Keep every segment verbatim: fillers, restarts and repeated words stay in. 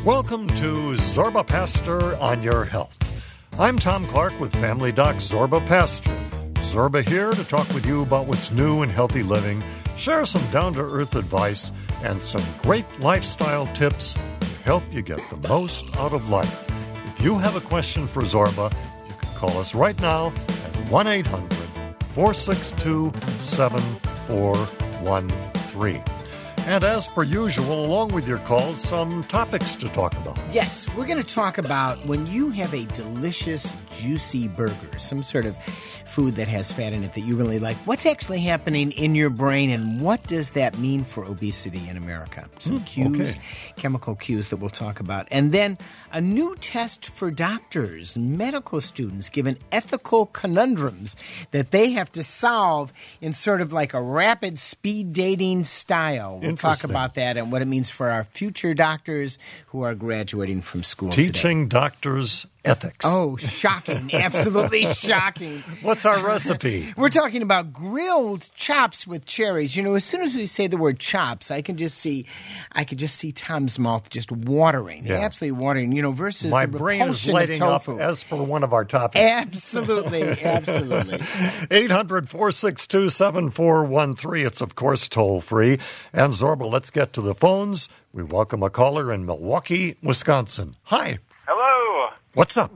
Welcome to Zorba Pastor on Your Health. I'm Tom Clark with Family Doc Zorba Pastor. Zorba here to talk with you about what's new in healthy living, share some down-to-earth advice, and some great lifestyle tips to help you get the most out of life. If you have a question for Zorba, you can call us right now at one eight hundred four six two seven four one three. And as per usual, along with your calls, some topics to talk about. Yes, we're going to talk about when you have a delicious, juicy burger, some sort of food that has fat in it that you really like. What's actually happening in your brain, and what does that mean for obesity in America? Some Mm, cues, okay. chemical cues that we'll talk about. And then a new test for doctors and medical students given ethical conundrums that they have to solve in sort of like a rapid speed dating style. We'll talk Interesting. about that and what it means for our future doctors who are graduating from school Teaching today. doctors ethics. Oh, shocking. Absolutely shocking. What's our recipe? We're talking about grilled chops with cherries. You know, as soon as we say the word chops, I can just see I can just see Tom's mouth just watering. Yeah. Absolutely watering, you know, versus My the brain is repulsion lighting of up tofu. as per one of our topics. Absolutely, absolutely. eight hundred four six two seven four one three. It's, of course, toll-free. And, Zorba, let's get to the phones. We welcome a caller in Milwaukee, Wisconsin. Hi. Hello. What's up?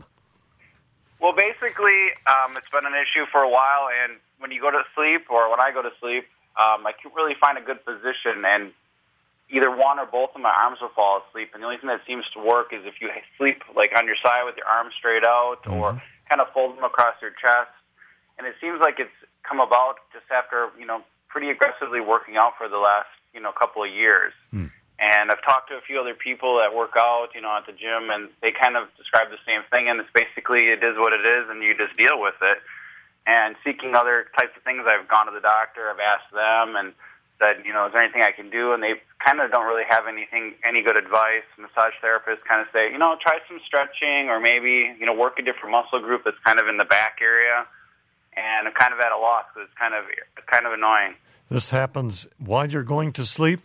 Well, basically, um, it's been an issue for a while, and when you go to sleep, or when I go to sleep, um, I can't really find a good position, and either one or both of my arms will fall asleep, and the only thing that seems to work is if you sleep like on your side with your arms straight out, Mm-hmm. or kind of fold them across your chest, and it seems like it's come about just after, you know, pretty aggressively working out for the last, you know, couple of years. Hmm. And I've talked to a few other people that work out, you know, at the gym, and they kind of describe the same thing, and it's basically it is what it is, and you just deal with it. And seeking other types of things, I've gone to the doctor, I've asked them, and said, you know, is there anything I can do? And they kind of don't really have anything, any good advice. Massage therapists kind of say, you know, try some stretching, or maybe, you know, work a different muscle group that's kind of in the back area. And I'm kind of at a loss because it's kind of, kind of annoying. This happens while you're going to sleep?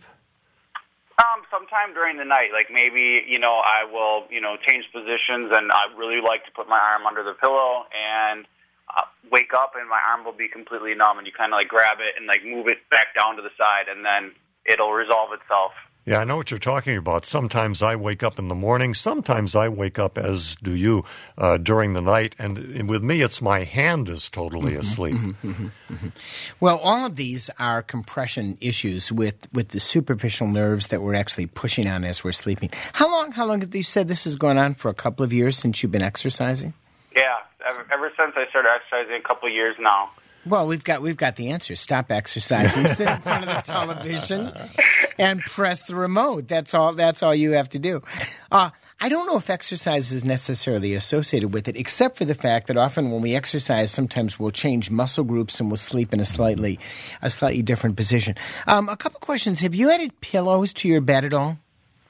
Um, sometime during the night, like maybe, you know, I will, you know, change positions, and I really like to put my arm under the pillow and uh, wake up, and my arm will be completely numb, and you kind of like grab it and like move it back down to the side, and then it'll resolve itself. Yeah, I know what you're talking about. Sometimes I wake up in the morning. Sometimes I wake up, as do you, uh, during the night. And with me, it's my hand is totally asleep. Mm-hmm, mm-hmm, mm-hmm. Well, all of these are compression issues with, with the superficial nerves that we're actually pushing on as we're sleeping. How long, how long have you said this has gone on? For a couple of years since you've been exercising? Yeah, ever, ever since I started exercising a couple of years now. Well, we've got we've got the answer. Stop exercising, sit in front of the television, and press the remote. That's all. That's all you have to do. Uh, I don't know if exercise is necessarily associated with it, except for the fact that often when we exercise, sometimes we'll change muscle groups and we'll sleep in a slightly a slightly different position. Um, a couple questions: have you added pillows to your bed at all?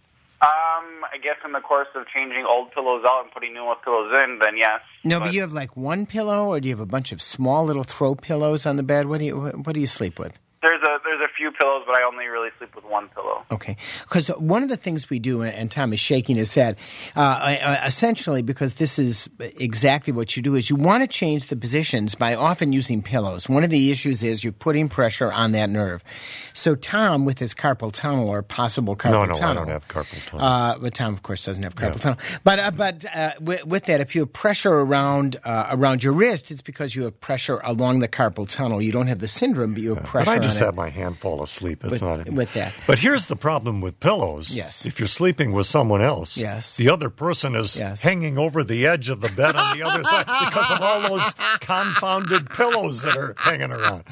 Um, I guess in the course of changing old pillows out and putting new pillows in, then yes. No, but, but you have like one pillow, or do you have a bunch of small little throw pillows on the bed? What do you what do you sleep with? There's a there's a few pillows, but I only really sleep with one pillow. Okay, because one of the things we do, and Tom is shaking his head, uh, essentially because this is exactly what you do, is you want to change the positions by often using pillows. One of the issues is you're putting pressure on that nerve. So Tom, with his carpal tunnel or possible carpal No, no, tunnel, I don't have carpal tunnel. Uh, but Tom, of course, doesn't have carpal Yeah. tunnel. But uh, but uh, with, with that, if you have pressure around uh, around your wrist, it's because you have pressure along the carpal tunnel. You don't have the syndrome, but you have pressure But I on just it. have my hand fall asleep. It's With- not with that. But here's the problem with pillows. Yes. If you're sleeping with someone else, Yes. the other person is Yes. hanging over the edge of the bed on the other side because of all those confounded pillows that are hanging around.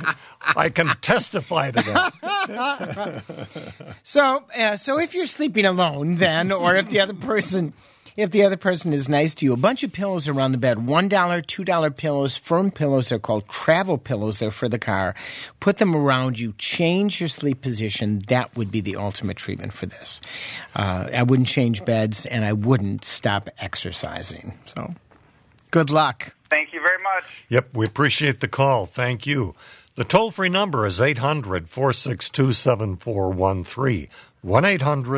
I can testify to that. So, uh, so if you're sleeping alone, then, or if the other person, if the other person is nice to you, a bunch of pillows around the bed, one dollar, two dollar pillows, firm pillows. They're called travel pillows. They're for the car. Put them around you. Change your sleep position. That would be the ultimate treatment for this. Uh, I wouldn't change beds, and I wouldn't stop exercising. So, good luck. Thank you very much. Yep, we appreciate the call. Thank you. The toll-free number is eight hundred four six two seven four one three. one eight hundred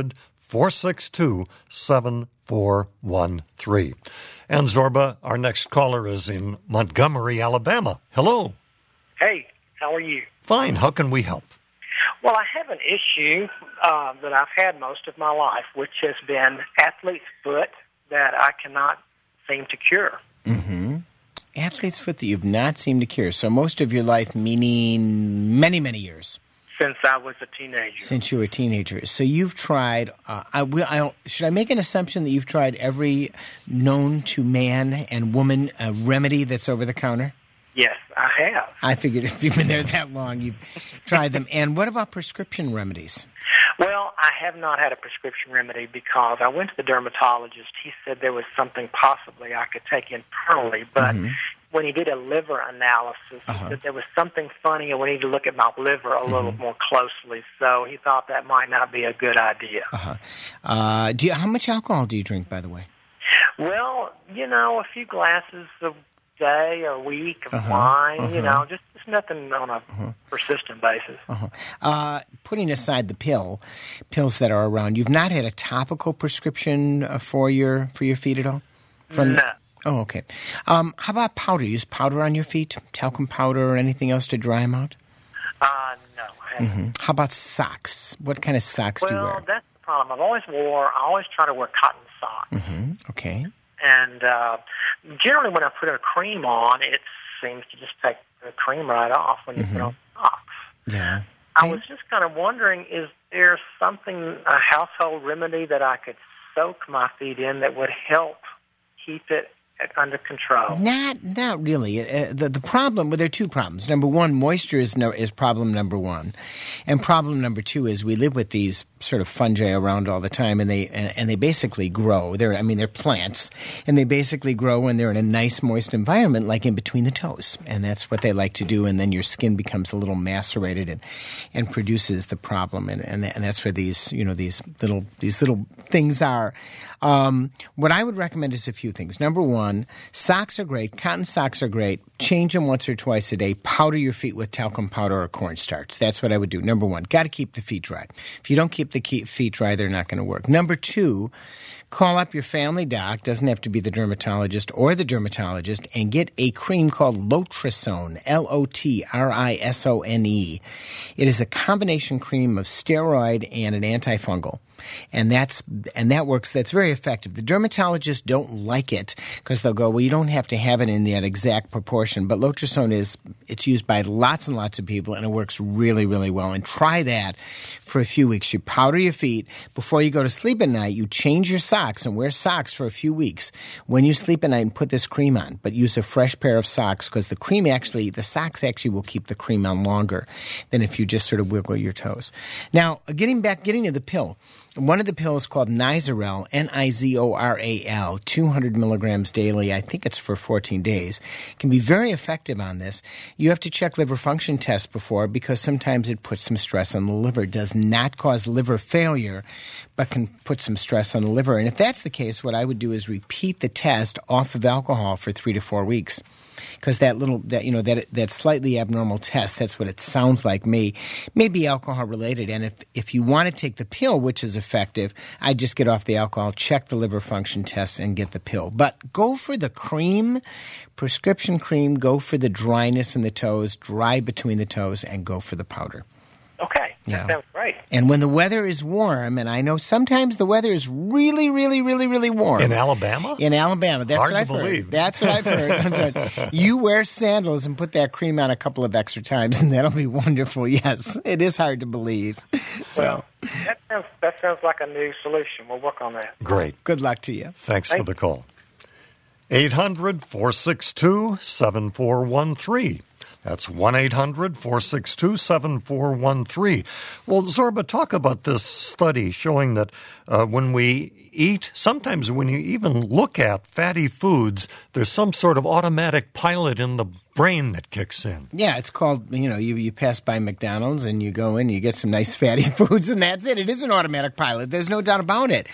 four six two, seven four one three. And Zorba, our next caller is in Montgomery, Alabama. Hello. Hey, how are you? Fine. How can we help? Well, I have an issue uh, that I've had most of my life, which has been athlete's foot that I cannot seem to cure. Mm-hmm. Athlete's foot that you've not seemed to cure. So most of your life, meaning many, many years. Since I was a teenager. Since you were a teenager. So you've tried, uh, I will, I, should I make an assumption that you've tried every known to man and woman uh, remedy that's over the counter? Yes, I have. I figured if you've been there that long, you've tried them. And what about prescription remedies? Well, I have not had a prescription remedy because I went to the dermatologist. He said there was something possibly I could take internally, but mm-hmm. when he did a liver analysis, uh-huh. he said there was something funny and we need to look at my liver a mm-hmm. little more closely. So he thought that might not be a good idea. Uh-huh. Uh, do you, how much alcohol do you drink, by the way? Well, you know, a few glasses a day or a week of uh-huh. wine, uh-huh. you know, just, just nothing on a uh-huh. persistent basis. Uh-huh. Uh, putting aside the pill, pills that are around, you've not had a topical prescription uh, for your for your feet at all? From no. Oh, okay. Um, how about powder? You use powder on your feet? Talcum powder or anything else to dry them out? Uh, no, I haven't. Mm-hmm. How about socks? What kind of socks well, do you wear? Well, that's the problem. I've always wore, I always try to wear cotton socks. Mm-hmm. Okay. And uh, generally when I put a cream on, it seems to just take the cream right off when you mm-hmm. put on socks. Yeah. I hey. was just kind of wondering, is there something, a household remedy that I could soak my feet in that would help keep it under control? Not, not really. Uh, the the problem, well, there are two problems. Number one, moisture is no, is problem number one, and problem number two is we live with these sort of fungi around all the time, and they and, and they basically grow. They're, I mean, they're plants, and they basically grow when they're in a nice, moist environment, like in between the toes, and that's what they like to do. And then your skin becomes a little macerated and and produces the problem, and and, and that's where these you know these little these little things are. Um, what I would recommend is a few things. Number one, socks are great. Cotton socks are great. Change them once or twice a day. Powder your feet with talcum powder or cornstarch. That's what I would do. Number one, got to keep the feet dry. If you don't keep the feet dry, they're not going to work. Number two, call up your family doc, doesn't have to be the dermatologist or the dermatologist, and get a cream called Lotrisone, L O T R I S O N E. It is a combination cream of steroid and an antifungal. And that's and that works. That's very effective. The dermatologists don't like it because they'll go, well, you don't have to have it in that exact proportion. But Lotrisone is it's used by lots and lots of people, and it works really, really well. And try that for a few weeks. You powder your feet before you go to sleep at night. You change your socks and wear socks for a few weeks. When you sleep at night, and put this cream on, but use a fresh pair of socks because the cream actually, the socks actually will keep the cream on longer than if you just sort of wiggle your toes. Now, getting back, getting to the pill. One of the pills called Nizorel, N I Z O R A L, two hundred milligrams daily. I think it's for fourteen days. Can be very effective on this. You have to check liver function tests before because sometimes it puts some stress on the liver. It does not cause liver failure, but can put some stress on the liver. And if that's the case, what I would do is repeat the test off of alcohol for three to four weeks. Because that little, that you know, that that slightly abnormal test, that's what it sounds like, may, may be alcohol related. And if, if you want to take the pill, which is effective, I'd just get off the alcohol, check the liver function tests, and get the pill. But go for the cream, prescription cream, go for the dryness in the toes, dry between the toes, and go for the powder. Okay, that yeah. sounds great. And when the weather is warm, and I know sometimes the weather is really, really, really, really warm. In Alabama? In Alabama. That's Hard what I've to believe. heard. That's what I've heard. You wear sandals and put that cream on a couple of extra times, and that'll be wonderful. Yes, it is hard to believe. So well, that sounds, that sounds like a new solution. We'll work on that. Great. Good luck to you. Thanks Thank for the call. eight hundred, four six two, seven four one three. That's one eight hundred, four six two, seven four one three. Well, Zorba, talk about this study showing that uh, when we eat, sometimes when you even look at fatty foods, there's some sort of automatic pilot in the brain that kicks in. Yeah, it's called, you know, you, you pass by McDonald's and you go in, you get some nice fatty foods, and that's it. It is an automatic pilot. There's no doubt about it.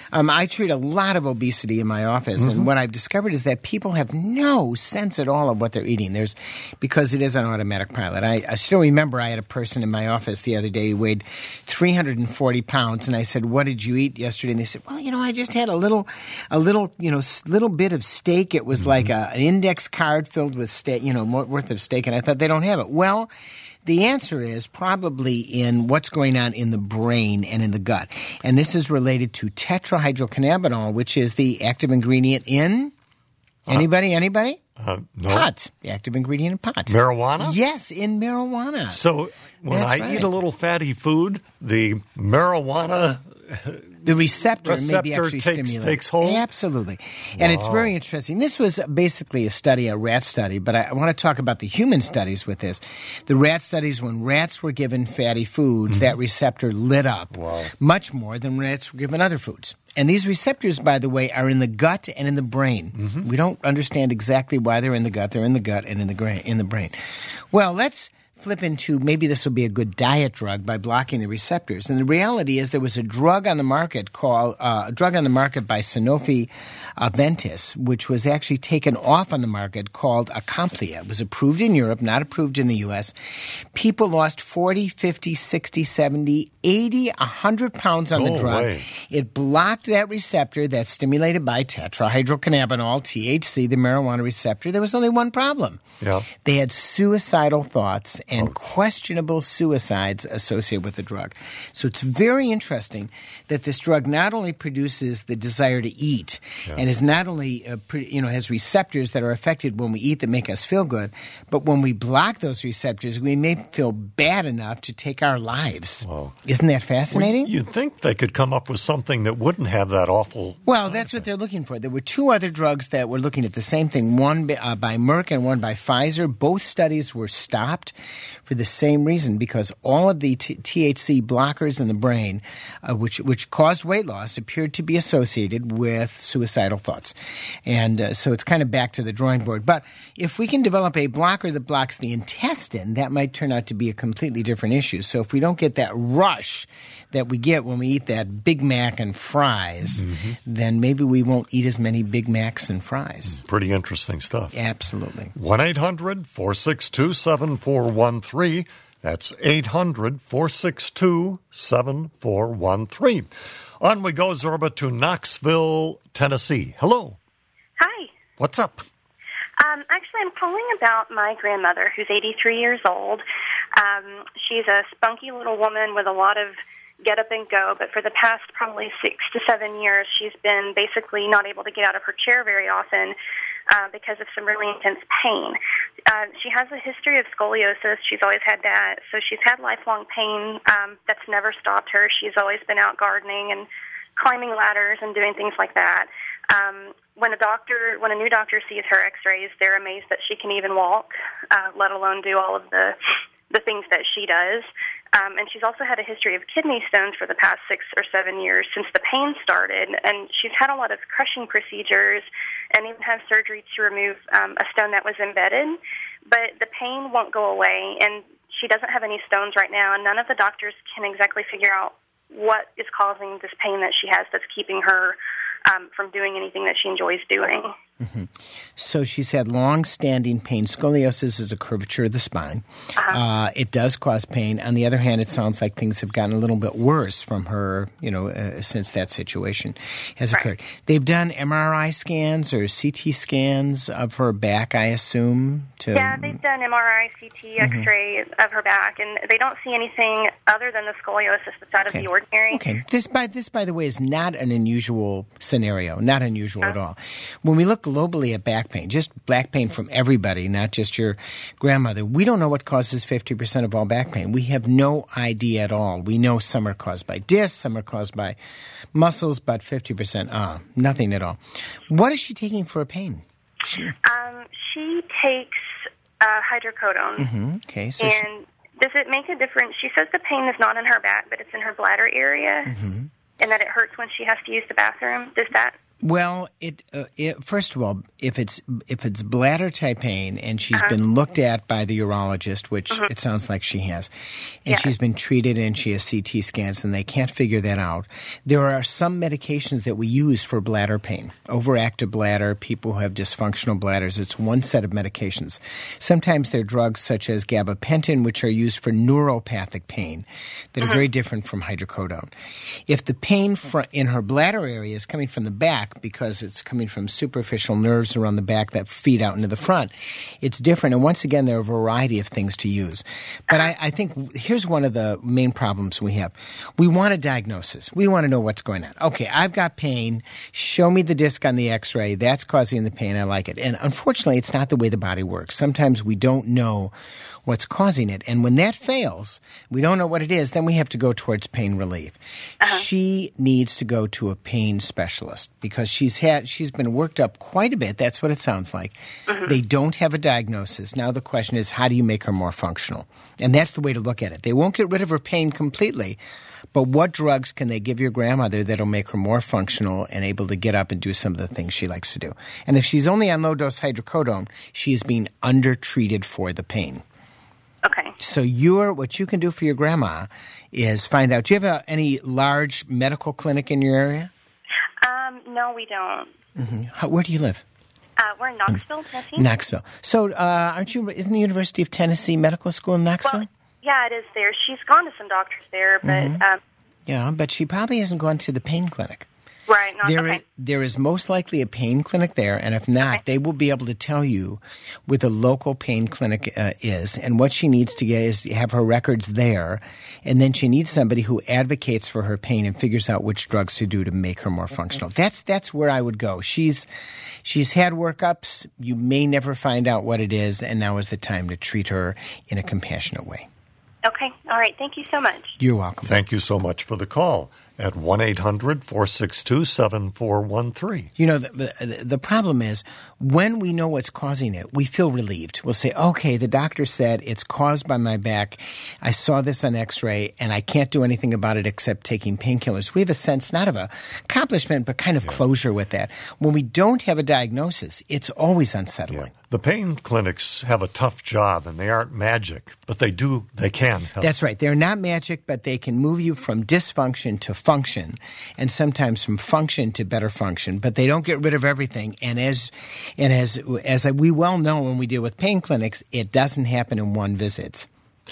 Um, I treat a lot of obesity in my office, Mm-hmm. and what I've discovered is that people have no sense at all of what they're eating. There's because it is an automatic pilot. I, I still remember I had a person in my office the other day who weighed three hundred forty pounds, and I said, "What did you eat yesterday?" And they said, "Well, you know, I just had a little, a little, you know, s- little bit of steak. It was mm-hmm. like a, an index card filled with steak, you know, more, worth of steak." And I thought they don't have it. Well, the answer is probably in what's going on in the brain and in the gut. And this is related to tetrahydrocannabinol, which is the active ingredient in anybody, uh, anybody? Uh, no. Pot. The active ingredient in pot. Marijuana? Yes, in marijuana. So when That's I right. eat a little fatty food, the marijuana The receptor, receptor may be actually takes, stimulated. takes hold? Absolutely. And it's very interesting. This was basically a study, a rat study, but I, I want to talk about the human studies with this. The rat studies, when rats were given fatty foods, mm-hmm. that receptor lit up wow. much more than rats were given other foods. And these receptors, by the way, are in the gut and in the brain. Mm-hmm. We don't understand exactly why they're in the gut. They're in the gut and in the, gra- in the brain. Well, let's flip into maybe this will be a good diet drug by blocking the receptors. And the reality is there was a drug on the market called uh, a drug on the market by Sanofi Aventis, which was actually taken off on the market called Acomplia. It was approved in Europe, not approved in the U S. People lost forty, fifty, sixty, seventy, eighty, one hundred pounds on Go the drug. away. It blocked that receptor that's stimulated by tetrahydrocannabinol, T H C, the marijuana receptor. There was only one problem. Yeah. They had suicidal thoughts and questionable suicides associated with the drug. So it's very interesting that this drug not only produces the desire to eat Yeah. and is not only, uh, pre- you know, has receptors that are affected when we eat that make us feel good, but when we block those receptors, we may feel bad enough to take our lives. Wow. Isn't that fascinating? Well, you'd think they could come up with something that wouldn't have that awful... Well, that's what they're looking for. There were two other drugs that were looking at the same thing, one by, uh, by Merck and one by Pfizer. Both studies were stopped for the same reason, because all of the t- THC blockers in the brain, uh, which which caused weight loss, appeared to be associated with suicidal thoughts. And uh, so it's kind of back to the drawing board. But if we can develop a blocker that blocks the intestine, that might turn out to be a completely different issue. So if we don't get that rush that we get when we eat that Big Mac and fries, mm-hmm. then maybe we won't eat as many Big Macs and fries. Pretty interesting stuff. Absolutely. one eight hundred four six two seven four one three. That's eight hundred four six two seven four one three. On we go, Zorba, to Knoxville, Tennessee. Hello. Hi. What's up? Um, actually, I'm calling about my grandmother, who's eighty-three years old. Um, she's a spunky little woman with a lot of get up and go, but for the past probably six to seven years, she's been basically not able to get out of her chair very often uh, because of some really intense pain. Uh, she has a history of scoliosis. She's always had that, so she's had lifelong pain um, that's never stopped her. She's always been out gardening and climbing ladders and doing things like that. Um, when a doctor, when a new doctor sees her X-rays, they're amazed that she can even walk, uh, let alone do all of the the things that she does. Um, and she's also had a history of kidney stones for the past six or seven years since the pain started. And she's had a lot of crushing procedures and even had surgery to remove um, a stone that was embedded. But the pain won't go away, and she doesn't have any stones right now, and none of the doctors can exactly figure out what is causing this pain that she has that's keeping her um, from doing anything that she enjoys doing. Mm-hmm. So she's had long-standing pain. Scoliosis is a curvature of the spine. Uh-huh. Uh, it does cause pain. On the other hand, it sounds like things have gotten a little bit worse from her, you know, uh, since that situation has right. occurred. They've done M R I scans or C T scans of her back, I assume. To Yeah, they've done M R I, C T, mm-hmm. X-ray of her back, and they don't see anything other than the scoliosis that's out okay. of the ordinary. Okay. This, by this, by the way, is not an unusual scenario. Not unusual uh-huh. at all. When we look globally at back pain, just back pain from everybody, not just your grandmother, we don't know what causes fifty percent of all back pain. We have no idea at all. We know some are caused by discs, some are caused by muscles, but fifty percent, uh, nothing at all. What is she taking for a pain? She, um, she takes uh, hydrocodone. Mm-hmm. Okay. So and she, does it make a difference? She says the pain is not in her back, but it's in her bladder area, mm-hmm. and that it hurts when she has to use the bathroom. Does that Well, it, uh, it first of all, if it's if it's bladder type pain and she's Uh-huh. been looked at by the urologist, which Mhm. it sounds like she has, and Yeah. she's been treated and she has C T scans and they can't figure that out, there are some medications that we use for bladder pain. Overactive bladder, people who have dysfunctional bladders, it's one set of medications. Sometimes they're drugs such as gabapentin, which are used for neuropathic pain that are Mhm. very different from hydrocodone. If the pain fr- in her bladder area is coming from the back, because it's coming from superficial nerves around the back that feed out into the front, it's different. And once again, there are a variety of things to use. But I, I think here's one of the main problems we have. We want a diagnosis. We want to know what's going on. Okay, I've got pain. Show me the disc on the x-ray. That's causing the pain. I like it. And unfortunately, it's not the way the body works. Sometimes we don't know what's causing it. And when that fails, we don't know what it is, then we have to go towards pain relief. Uh-huh. She needs to go to a pain specialist because she's had she's been worked up quite a bit. That's what it sounds like. Mhm. They don't have a diagnosis. Now the question is, how do you make her more functional? And that's the way to look at it. They won't get rid of her pain completely, but what drugs can they give your grandmother that'll make her more functional and able to get up and do some of the things she likes to do? And if she's only on low-dose hydrocodone, she is being undertreated for the pain. Okay. So you're, what you can do for your grandma is find out, do you have a, any large medical clinic in your area? Um, no, we don't. Mm-hmm. How, where do you live? Uh, we're in Knoxville, Tennessee. Knoxville. So uh, aren't you, isn't the University of Tennessee Medical School in Knoxville? Well, yeah, it is there. She's gone to some doctors there, but Mhm. um, Yeah, but she probably hasn't gone to the pain clinic. right. Not, There, okay. is, there is most likely a pain clinic there, and if not, Okay. they will be able to tell you where the local pain clinic uh, is, and what she needs to get is to have her records there, and then she needs somebody who advocates for her pain and figures out which drugs to do to make her more functional. That's that's where I would go. She's she's had workups. You may never find out what it is, and now is the time to treat her in a compassionate way. Okay. All right. Thank you so much. You're welcome. Thank you so much for the call at one eight hundred four six two seven four one three. You know, the, the, the problem is when we know what's causing it, we feel relieved. We'll say, okay, the doctor said it's caused by my back. I saw this on x-ray, and I can't do anything about it except taking painkillers. We have a sense not of a accomplishment, but kind of yeah. closure with that. When we don't have a diagnosis, it's always unsettling. Yeah. The pain clinics have a tough job, and they aren't magic, but they do, they can help. That's right. They're not magic, but they can move you from dysfunction to function, and sometimes from function to better function, but they don't get rid of everything. And as and as as we well know when we deal with pain clinics, it doesn't happen in one visit.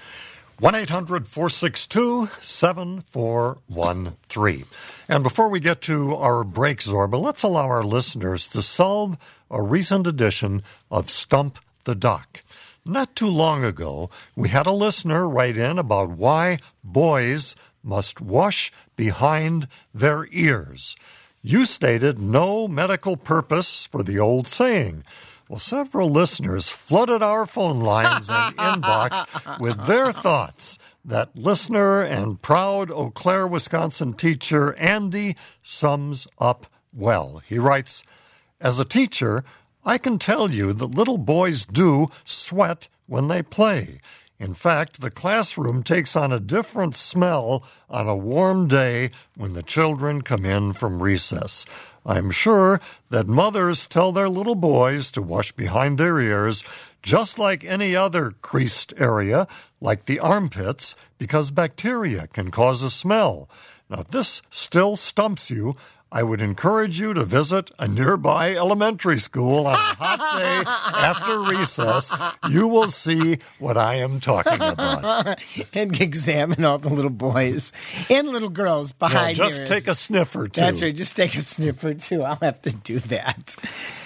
one eight hundred four six two seven four one three. And before we get to our break, Zorba, let's allow our listeners to solve a recent edition of Stump the Doc. Not too long ago, we had a listener write in about why boys must wash behind their ears. You stated no medical purpose for the old saying. Well, several listeners flooded our phone lines and inbox with their thoughts. That listener and proud Eau Claire, Wisconsin teacher Andy sums up well. He writes, as a teacher, I can tell you that little boys do sweat when they play. In fact, the classroom takes on a different smell on a warm day when the children come in from recess. I'm sure that mothers tell their little boys to wash behind their ears, just like any other creased area, like the armpits, because bacteria can cause a smell. Now, if this still stumps you, I would encourage you to visit a nearby elementary school on a hot day after recess. You will see what I am talking about. And examine all the little boys and little girls behind yeah, just yours. take a sniff or two. That's right. Just take a sniff or two. I'll have to do that.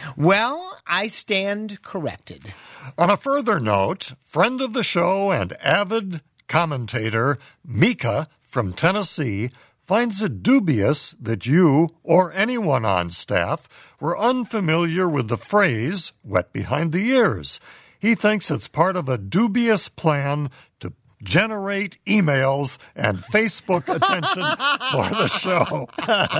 Well, I stand corrected. On a further note, friend of the show and avid commentator Mika from Tennessee finds it dubious that you or anyone on staff were unfamiliar with the phrase wet behind the ears. He thinks it's part of a dubious plan to generate emails and Facebook attention for the show.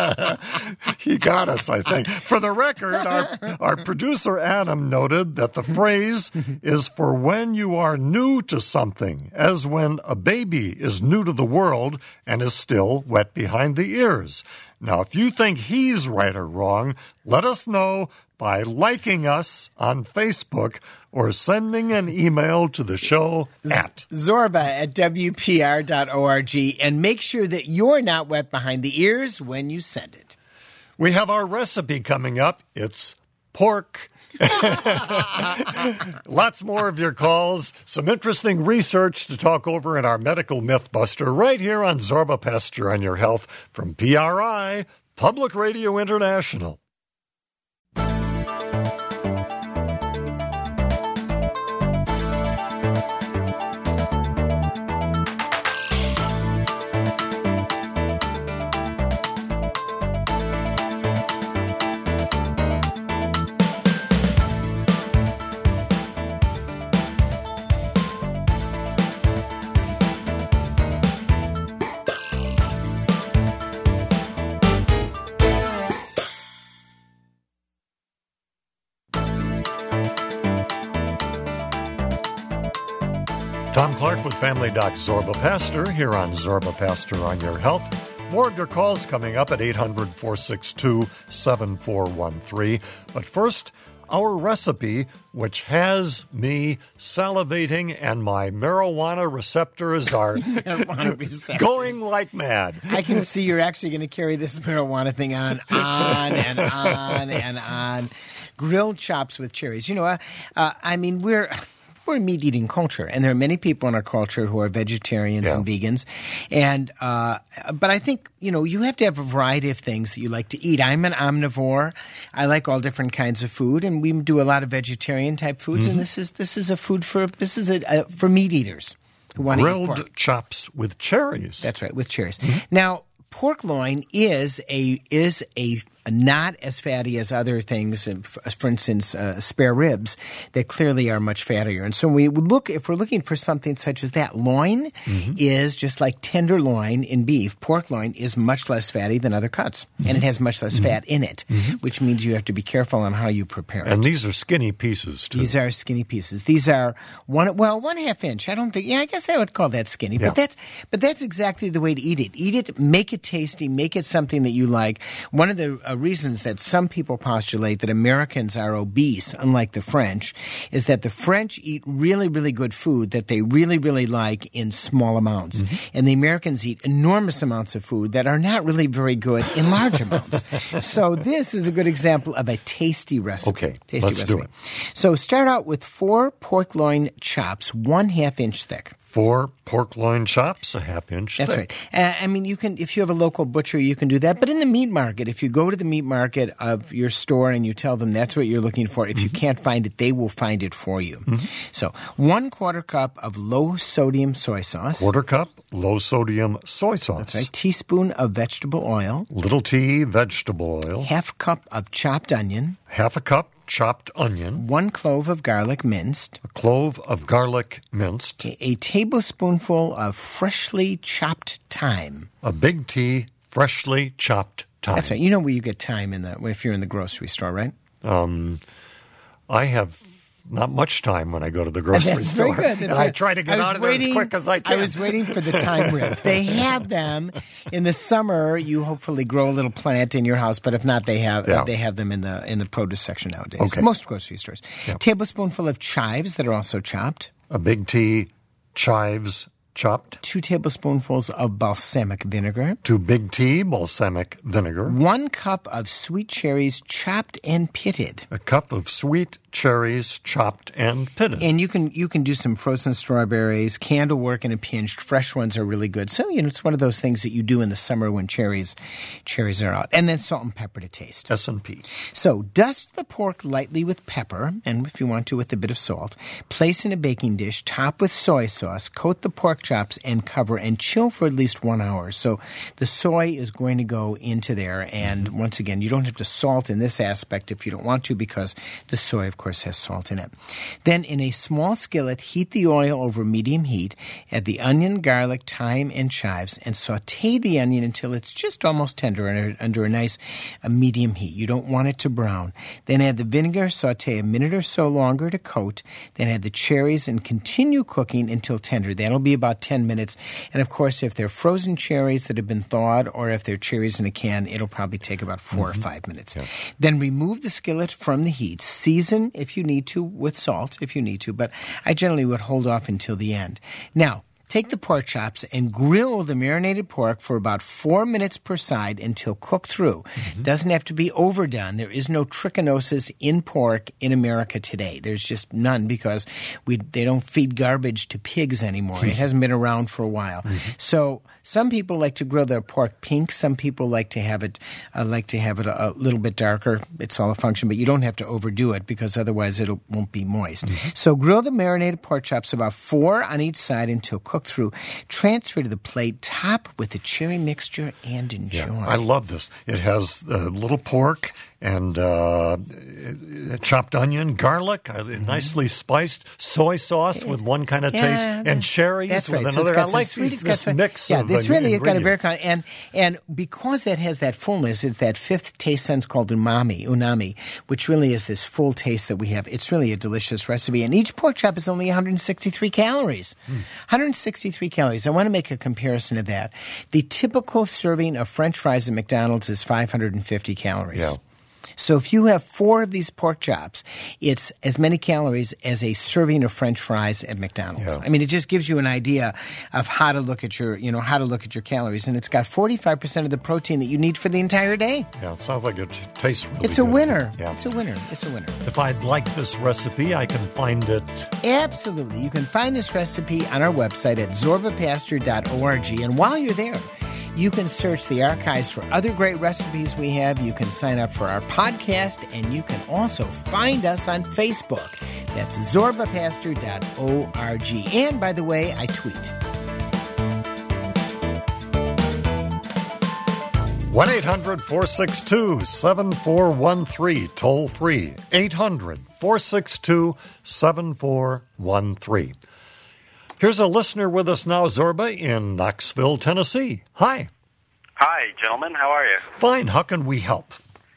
He got us, I think. For the record, our, our producer Adam noted that the phrase is for when you are new to something, as when a baby is new to the world and is still wet behind the ears. Now, if you think he's right or wrong, let us know by liking us on Facebook or sending an email to the show at Zorba at W P R dot org, and make sure that you're not wet behind the ears when you send it. We have our recipe coming up. It's pork. Lots more of your calls, some interesting research to talk over in our Medical Mythbuster right here on Zorba Pasture on Your Health from P R I, Public Radio International. Tom Clark with Family Doc Zorba Pastor here on Zorba Pastor on Your Health. More of your calls coming up at eight hundred, four six two, seven four one three. But first, our recipe, which has me salivating and my marijuana receptors are Marijuana receptors. going like mad. I can see you're actually going to carry this marijuana thing on, on and on and on. Grilled chops with cherries. You know, uh, uh, I mean, we're... We're a meat-eating culture, and there are many people in our culture who are vegetarians yeah. and vegans. And uh, but I think, you know, you have to have a variety of things that you like to eat. I'm an omnivore. I like all different kinds of food, and we do a lot of vegetarian-type foods. Mm-hmm. And this is this is a food for this is a, a for meat eaters who want to eat pork. Grilled chops with cherries. That's right, with cherries. Mm-hmm. Now, pork loin is a is a not as fatty as other things, for instance, uh, spare ribs, that clearly are much fattier. And so when we look, if we're looking for something such as that, loin mm-hmm. is just like tenderloin in beef. Pork loin is much less fatty than other cuts, mm-hmm. and it has much less mm-hmm. fat in it, mm-hmm. which means you have to be careful on how you prepare it. And these are skinny pieces, too. These are skinny pieces. These are one, well, one half inch. I don't think, yeah, I guess I would call that skinny, yeah. but that's, but that's exactly the way to eat it. Eat it, make it tasty, make it something that you like. One of the uh, reasons that some people postulate that Americans are obese, unlike the French, is that the French eat really, really good food that they really, really like in small amounts. Mm-hmm. And the Americans eat enormous amounts of food that are not really very good in large amounts. So this is a good example of a tasty recipe. Okay, tasty let's recipe. do it. So start out with four pork loin chops, one half inch thick. Four pork loin chops, a half inch That's thick. right. Uh, I mean, you can, if you have a local butcher, you can do that. But in the meat market, if you go to the meat market of your store and you tell them that's what you're looking for, if mm-hmm. you can't find it, they will find it for you. Mm-hmm. So one quarter cup of low sodium soy sauce. Quarter cup low sodium soy sauce. That's right. Teaspoon of vegetable oil. Little tea vegetable oil. Half cup of chopped onion. Half a cup chopped onion. One clove of garlic minced. A clove of garlic minced. A, a tablespoonful of freshly chopped thyme. A big tea freshly chopped thyme. That's right. You know where you get thyme in the if you're in the grocery store, right? Um, I have not much time when I go to the grocery That's store. Very good. That's and right. I try to get out of waiting, there as quick as I can. I was waiting for the thyme riff. They have them in the summer. You hopefully grow a little plant in your house, but if not, they have yeah. uh, they have them in the in the produce section nowadays. Okay. Most grocery stores. Yeah. Tablespoonful of chives that are also chopped. A big tea chives chopped. Two tablespoonfuls of balsamic vinegar. Two big tea balsamic vinegar. One cup of sweet cherries chopped and pitted. A cup of sweet cherries chopped and pitted. And you can you can do some frozen strawberries, candle work in a pinch. Fresh ones are really good. So, you know, it's one of those things that you do in the summer when cherries cherries are out. And then salt and pepper to taste. S and P. So dust the pork lightly with pepper, and if you want to, with a bit of salt. Place in a baking dish, top with soy sauce, coat the pork chops, and cover, and chill for at least one hour. So the soy is going to go into there, and mm-hmm. once again, you don't have to salt in this aspect if you don't want to, because the soy, of course, has salt in it. Then in a small skillet, heat the oil over medium heat, add the onion, garlic, thyme, and chives, and saute the onion until it's just almost tender under, under a nice uh, medium heat. You don't want it to brown. Then add the vinegar, saute a minute or so longer to coat, then add the cherries and continue cooking until tender. That'll be about ten minutes. And of course, if they're frozen cherries that have been thawed or if they're cherries in a can, it'll probably take about four mm-hmm. or five minutes. Yeah. Then remove the skillet from the heat. Season, if you need to, with salt, if you need to, but I generally would hold off until the end. Now, take the pork chops and grill the marinated pork for about four minutes per side until cooked through. Mm-hmm. Doesn't have to be overdone. There is no trichinosis in pork in America today. There's just none because we they don't feed garbage to pigs anymore. It hasn't been around for a while. Mm-hmm. So some people like to grill their pork pink. Some people like to have it uh, like to have it a, a little bit darker. It's all a function, but you don't have to overdo it because otherwise it won't be moist. Mm-hmm. So grill the marinated pork chops about four on each side until cooked through. Transfer to the plate, top with the cherry mixture, and enjoy. Yeah, I love this. It has a uh, little pork and uh, chopped onion, garlic, uh, mm-hmm. nicely spiced, soy sauce with one kind of yeah, taste, and cherries that's with right. another. So I like sweet, these, this some, mix yeah, of it's uh, really got a very ingredients. and and because that has that fullness, it's that fifth taste sense called umami, unami, which really is this full taste that we have. It's really a delicious recipe, and each pork chop is only one hundred sixty-three calories. Mm. one hundred sixty-three calories. I want to make a comparison of that. The typical serving of French fries at McDonald's is five hundred fifty calories. Yeah. So if you have four of these pork chops, it's as many calories as a serving of French fries at McDonald's. Yeah. I mean, it just gives you an idea of how to look at your, you know, how to look at your calories, and it's got forty-five percent of the protein that you need for the entire day. Yeah, it sounds like it tastes really It's a good. winner. Yeah. It's a winner. It's a winner. If I'd like this recipe, I can find it. Absolutely. You can find this recipe on our website at zorba pastor dot org, and while you're there, you can search the archives for other great recipes we have. You can sign up for our podcast, and you can also find us on Facebook. That's zorba pastor dot org. And by the way, I tweet. one eight hundred four six two seven four one three, toll free. eight hundred four six two seven four one three. Here's a listener with us now, Zorba, in Knoxville, Tennessee. Hi. Hi, gentlemen. How are you? Fine. How can we help?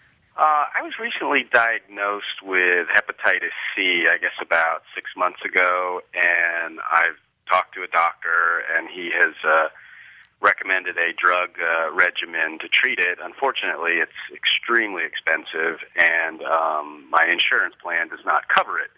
Uh, I was recently diagnosed with hepatitis C, I guess about six months ago, and I've talked to a doctor, and he has uh, recommended a drug uh, regimen to treat it. Unfortunately, it's extremely expensive, and um, my insurance plan does not cover it.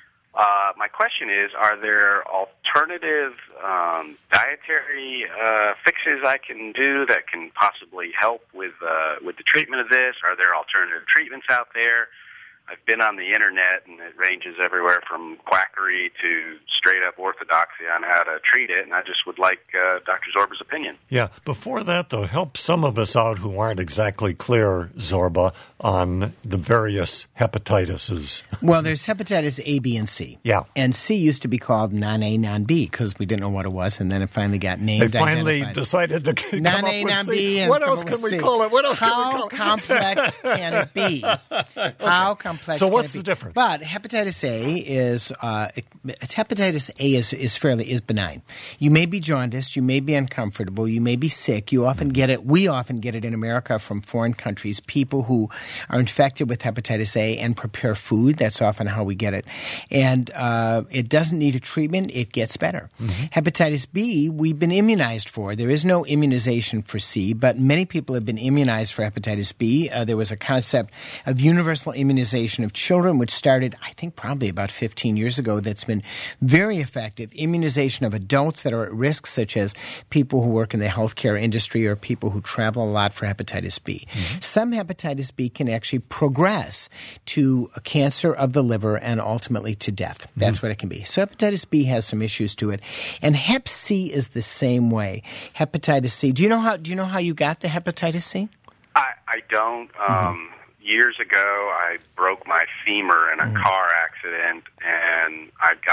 Uh, my question is, are there alternative um, dietary uh, fixes I can do that can possibly help with uh, with the treatment of this? Are there alternative treatments out there? I've been on the internet, and it ranges everywhere from quackery to straight-up orthodoxy on how to treat it, and I just would like uh, Doctor Zorba's opinion. Yeah. Before that, though, help some of us out who aren't exactly clear, Zorba, on the various hepatitises. Well, there's hepatitis A, B, and C. Yeah. And C used to be called non-A, non-B because we didn't know what it was, and then it finally got named. They finally identified. decided to come non-A, up with non-B, C. and What come else up can with we C. call it? What else How can we call it? complex can it be? Okay. How complex So can what's it be? the difference? But hepatitis A is uh, hepatitis A is, is fairly is benign. You may be jaundiced, you may be uncomfortable, you may be sick. You often get it. We often get it in America from foreign countries. People who are infected with hepatitis A and prepare food. That's often how we get it, and uh, it doesn't need a treatment. It gets better. Mm-hmm. Hepatitis B, we've been immunized for. There is no immunization for C, but many people have been immunized for hepatitis B. Uh, there was a concept of universal immunization of children, which started, I think, probably about fifteen years ago, that's been very effective. Immunization of adults that are at risk, such as people who work in the healthcare industry or people who travel a lot for hepatitis B. Mm-hmm. Some hepatitis B can actually progress to a cancer of the liver and ultimately to death. That's mm-hmm. what it can be. So hepatitis B has some issues to it. And hep C is the same way. Hepatitis C. Do you know how, do you know how you got the hepatitis C? I, I don't. Um, mm-hmm. Years ago, I broke my femur in a mm-hmm. car accident, and I got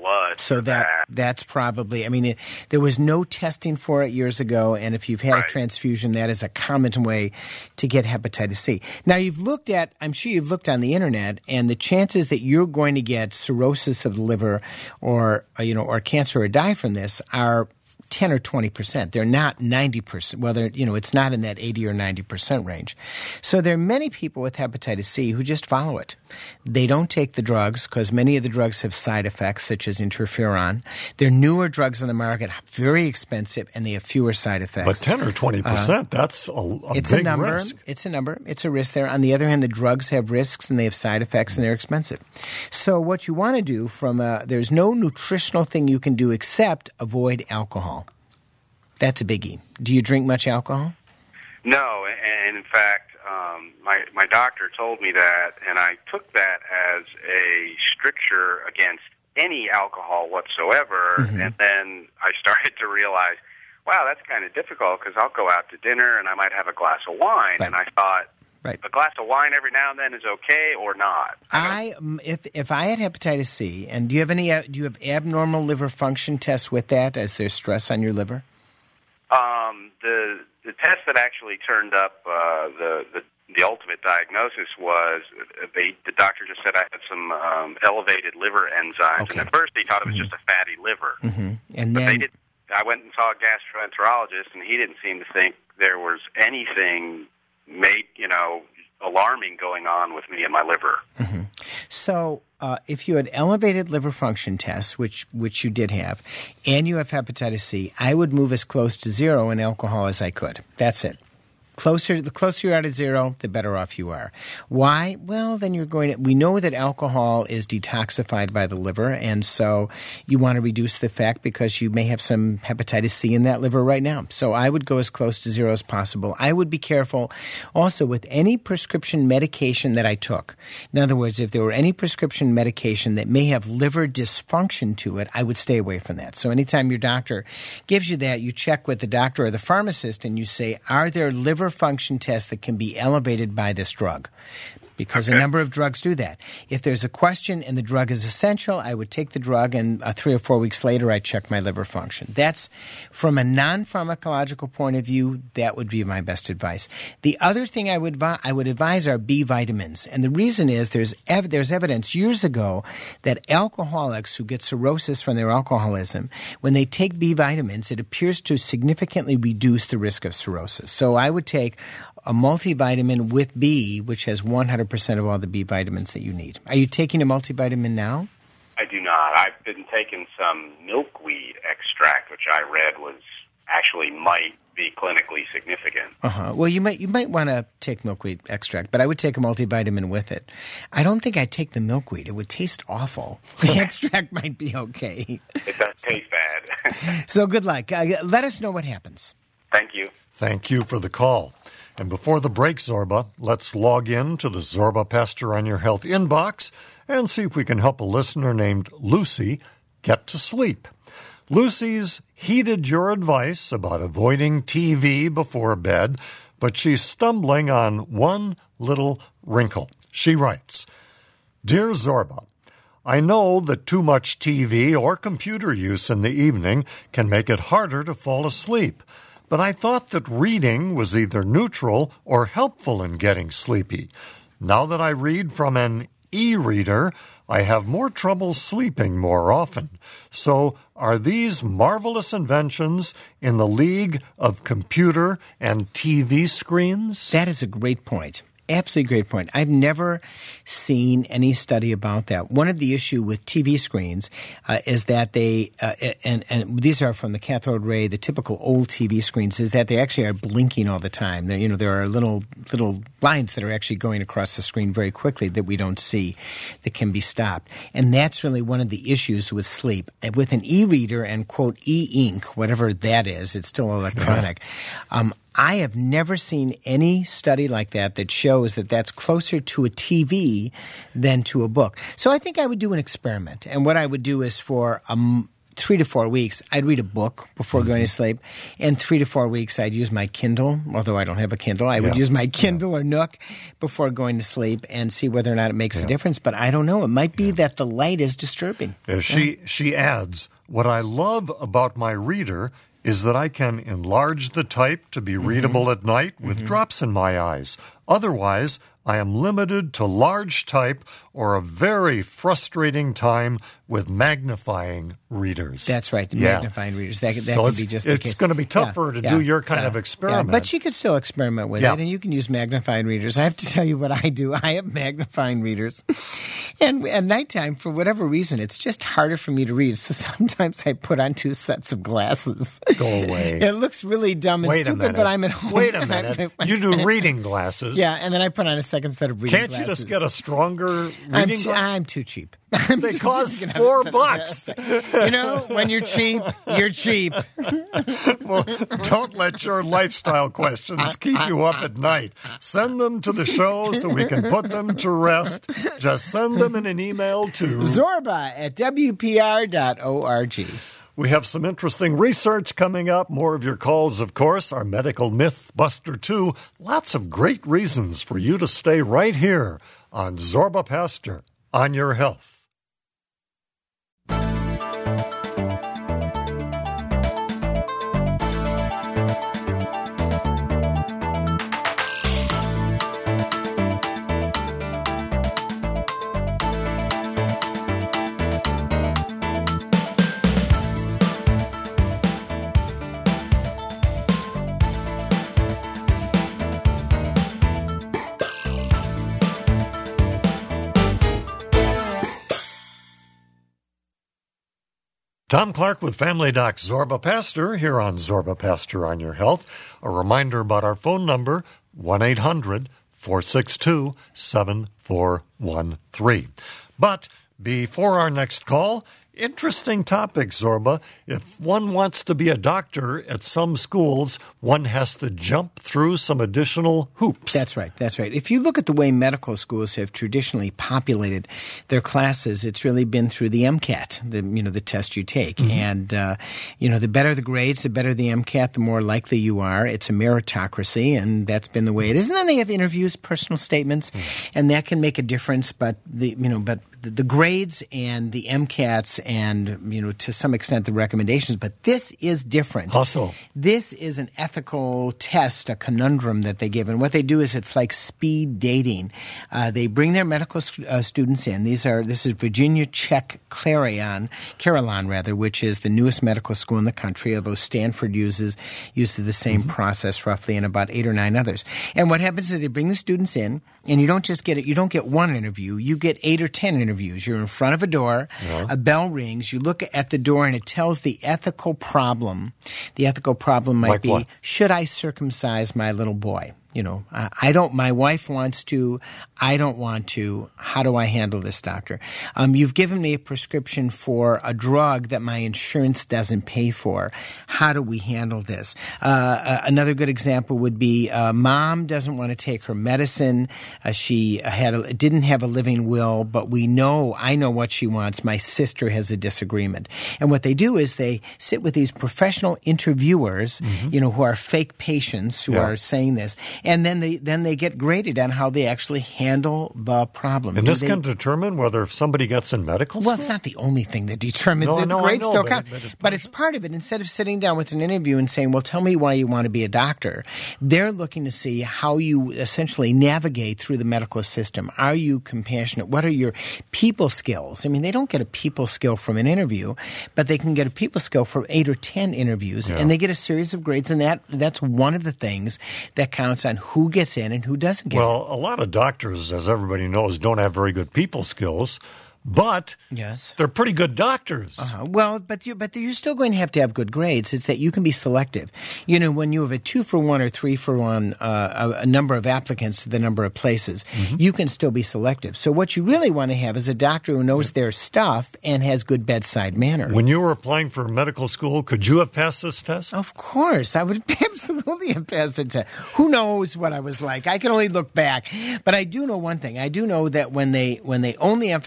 blood. So for that, that that's probably, I mean, it, there was no testing for it years ago, and if you've had right. a transfusion, that is a common way to get hepatitis C. Now, you've looked at, I'm sure you've looked on the internet, and the chances that you're going to get cirrhosis of the liver or, you know, or cancer or die from this are ten or twenty percent. They're not ninety percent. Well, they're, you know, it's not in that eighty or ninety percent range. So there are many people with hepatitis C who just follow it. They don't take the drugs because many of the drugs have side effects such as interferon. They're newer drugs on the market, very expensive, and they have fewer side effects. But ten or twenty percent, uh, that's a, a it's big a number. risk. It's a number. It's a risk there. On the other hand, the drugs have risks and they have side effects and they're expensive. So what you want to do from a, there's no nutritional thing you can do except avoid alcohol. That's a biggie. Do you drink much alcohol? No, and in fact, um, my my doctor told me that, and I took that as a stricture against any alcohol whatsoever. Mm-hmm. And then I started to realize, wow, that's kind of difficult because I'll go out to dinner and I might have a glass of wine, right. and I thought, right. a glass of wine every now and then is okay or not. I, I if if I had hepatitis C, and do you have any do you have abnormal liver function tests with that? Is there stress on your liver? Um, the the test that actually turned up uh, the, the the ultimate diagnosis was they, the doctor just said I had some um, elevated liver enzymes, okay. and at first he thought it was mm-hmm. just a fatty liver. Mm-hmm. And but then they did, I went and saw a gastroenterologist, and he didn't seem to think there was anything made you know alarming going on with me and my liver. Mm-hmm. So uh, if you had elevated liver function tests, which which you did have, and you have hepatitis C, I would move as close to zero in alcohol as I could. That's it. Closer, the closer you are to zero, the better off you are. Why? Well, then you're going to, we know that alcohol is detoxified by the liver, and so you want to reduce the effect because you may have some hepatitis C in that liver right now. So I would go as close to zero as possible. I would be careful also with any prescription medication that I took. In other words, if there were any prescription medication that may have liver dysfunction to it, I would stay away from that. So anytime your doctor gives you that, you check with the doctor or the pharmacist and you say, are there liver function tests that can be elevated by this drug? Because okay. a number of drugs do that. If there's a question and the drug is essential, I would take the drug, and uh, three or four weeks later, I check my liver function. That's, from a non-pharmacological point of view, that would be my best advice. The other thing I would I would advise are B vitamins, and the reason is there's ev- there's evidence years ago that alcoholics who get cirrhosis from their alcoholism, when they take B vitamins, it appears to significantly reduce the risk of cirrhosis. So I would take a multivitamin with B, which has one hundred percent of all the B vitamins that you need. Are you taking a multivitamin now? I do not. I've been taking some milkweed extract, which I read was actually might be clinically significant. Uh-huh. Well, you might you might want to take milkweed extract, but I would take a multivitamin with it. I don't think I'd take the milkweed. It would taste awful. The extract might be okay. It does taste bad. So good luck. Uh, let us know what happens. Thank you. Thank you for the call. And before the break, Zorba, let's log in to the Zorba Pastor on Your Health inbox and see if we can help a listener named Lucy get to sleep. Lucy's heeded your advice about avoiding T V before bed, but she's stumbling on one little wrinkle. She writes, Dear Zorba, I know that too much T V or computer use in the evening can make it harder to fall asleep. But I thought that reading was either neutral or helpful in getting sleepy. Now that I read from an e-reader, I have more trouble sleeping more often. So are these marvelous inventions in the league of computer and T V screens? That is a great point. Absolutely great point. I've never seen any study about that. One of the issue with T V screens uh, is that they, uh, and, and these are from the cathode ray, the typical old T V screens, is that they actually are blinking all the time. There, you know, there are little little lines that are actually going across the screen very quickly that we don't see that can be stopped. And that's really one of the issues with sleep. And with an e-reader and, quote, e-ink, whatever that is, it's still electronic, yeah. um, I have never seen any study like that that shows that that's closer to a T V than to a book. So I think I would do an experiment. And what I would do is for um, three to four weeks, I'd read a book before going to sleep. And three to four weeks, I'd use my Kindle, although I don't have a Kindle. I would Yeah. use my Kindle yeah. or Nook before going to sleep and see whether or not it makes yeah. a difference. But I don't know. It might be yeah. that the light is disturbing. Uh, she, yeah. she adds, what I love about my reader is that I can enlarge the type to be readable mm-hmm. at night with mm-hmm. drops in my eyes. Otherwise, I am limited to large type or a very frustrating time with magnifying readers. That's right, the yeah. magnifying readers. That, that so could be just the case. It's going to be tougher yeah. to yeah. do your kind yeah. of experiment. Yeah. But she could still experiment with yeah. it, and you can use magnifying readers. I have to tell you what I do. I have magnifying readers. And at nighttime, for whatever reason, it's just harder for me to read. So sometimes I put on two sets of glasses. Go away. It looks really dumb and Wait stupid, but I'm at home. Wait a minute. You do reading glasses. Yeah, and then I put on a second set of reading Can't glasses. Can't you just get a stronger reading I'm glass? Too, I'm too cheap. They cost four bucks. You know, when you're cheap, you're cheap. Well, don't let your lifestyle questions keep you up at night. Send them to the show so we can put them to rest. Just send them in an email to Zorba at W P R dot org. We have some interesting research coming up. More of your calls, of course. Our Medical Myth Buster two. Lots of great reasons for you to stay right here on Zorba Pastor on Your Health. Tom Clark with Family Doc Zorba Pastor here on Zorba Pastor on Your Health. A reminder about our phone number, one eight hundred four six two seven four one three. But before our next call, interesting topic, Zorba. If one wants to be a doctor at some schools, one has to jump through some additional hoops. That's right. That's right. If you look at the way medical schools have traditionally populated their classes, it's really been through the MCAT, the you know the test you take. Mm-hmm. And uh, you know the better the grades, the better the MCAT, the more likely you are. It's a meritocracy, and that's been the way it is. And then they have interviews, personal statements, mm-hmm. and that can make a difference. But the you know but the, the grades and the MCATs and, you know, to some extent the recommendations, but this is different. Also, this is an ethical test, a conundrum that they give. And what they do is it's like speed dating. Uh, they bring their medical st- uh, students in. These are, this is Virginia Czech Carillon, Carillon rather, which is the newest medical school in the country, although Stanford uses, uses the same mm-hmm. process roughly, and about eight or nine others. And what happens is they bring the students in, and you don't just get it, you don't get one interview, you get eight or ten interviews. You're in front of a door, yeah. a bell rings, you look at the door, and it tells the ethical problem. The ethical problem might like be, what? Should I circumcise my little boy? You know, I, I don't, my wife wants to, I don't want to. How do I handle this, doctor? Um, you've given me a prescription for a drug that my insurance doesn't pay for. How do we handle this? Uh, another good example would be uh, mom doesn't want to take her medicine. Uh, she had a, didn't have a living will, but we know, I know what she wants. My sister has a disagreement. And what they do is they sit with these professional interviewers, mm-hmm. you know, who are fake patients who yeah. are saying this. And then they then they get graded on how they actually handle the problem. And Do this they, can determine whether somebody gets in medical school? Well, it's not the only thing that determines no, it. No, Grades I know, still but, count. It, but, it's but it's part of it. Instead of sitting down with an interview and saying, well, tell me why you want to be a doctor, they're looking to see how you essentially navigate through the medical system. Are you compassionate? What are your people skills? I mean, they don't get a people skill from an interview, but they can get a people skill from eight or ten interviews, yeah. and they get a series of grades, and that that's one of the things that counts on who gets in and who doesn't get well, in. Well, a lot of doctors, as everybody knows, don't have very good people skills. But yes. they're pretty good doctors. Uh-huh. Well, but you, but you're still going to have to have good grades. It's that you can be selective. You know, when you have a two for one or three for one, uh, a, a number of applicants to the number of places, mm-hmm. you can still be selective. So what you really want to have is a doctor who knows their stuff and has good bedside manner. When you were applying for medical school, could you have passed this test? Of course. I would absolutely have passed the test. Who knows what I was like? I can only look back. But I do know one thing. I do know that when they when they only emphasize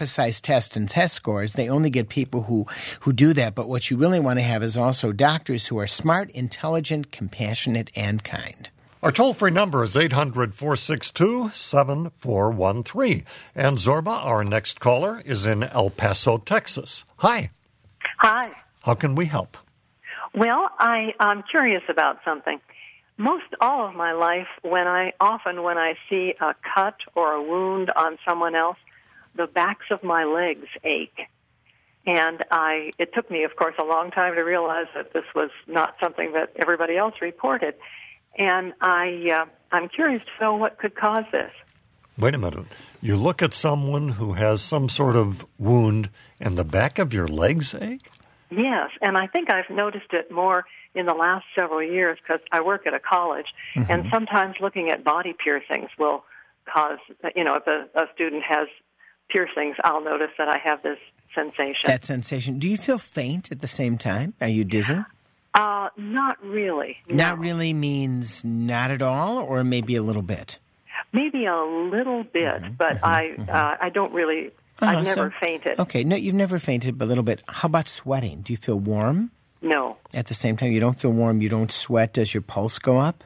test and test scores. They only get people who, who do that. But what you really want to have is also doctors who are smart, intelligent, compassionate, and kind. Our toll-free number is eight hundred, four six two, seven four one three. And Zorba, our next caller, is in El Paso, Texas. Hi. Hi. How can we help? Well, I, I'm curious about something. Most all of my life, when I often when I see a cut or a wound on someone else, the backs of my legs ache. And I, it took me, of course, a long time to realize that this was not something that everybody else reported. And I, uh, I'm curious to know what could cause this. Wait a minute. You look at someone who has some sort of wound and the back of your legs ache? Yes, and I think I've noticed it more in the last several years because I work at a college, mm-hmm. and sometimes looking at body piercings will cause, you know, if a, a student has piercings, I'll notice that I have this sensation. That sensation. Do you feel faint at the same time? Are you dizzy? Uh, not really. No. Not really means not at all, or maybe a little bit? Maybe a little bit, mm-hmm, but mm-hmm, I mm-hmm. Uh, I don't really, uh-huh, I've never so, fainted. Okay, no, you've never fainted, but a little bit. How about sweating? Do you feel warm? No. At the same time, you don't feel warm, you don't sweat. Does your pulse go up?